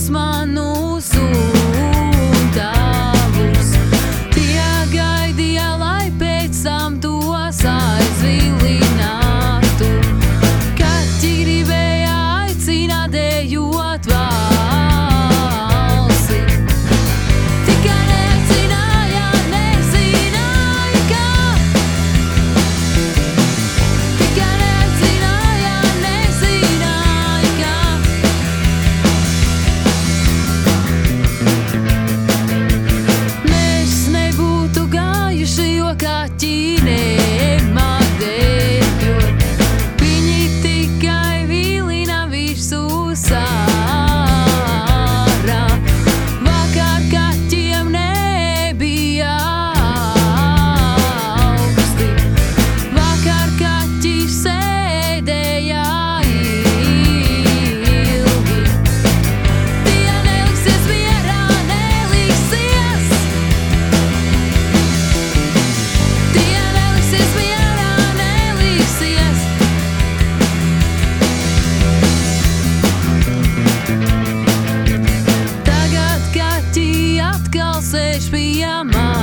manu sūtavus. Tie gaidīja, lai pēc tam tos aizvilinātu. Kaķi gribēja aicināt dejot valsi. Tikai nezināja kā. Tikai nezināja kā. Mēs nebūtu gājuši, jo kaķi nemāk dejot. Viņi tikai vilina visu sārā. Vakar kaķiem nebija augsti. Vakar kaķi sēdēja ilgi. Tie neliksies mierā, neliksies. Tie neliksies mierā, neliksies. Tagad kaķi atkal sēž pie malas.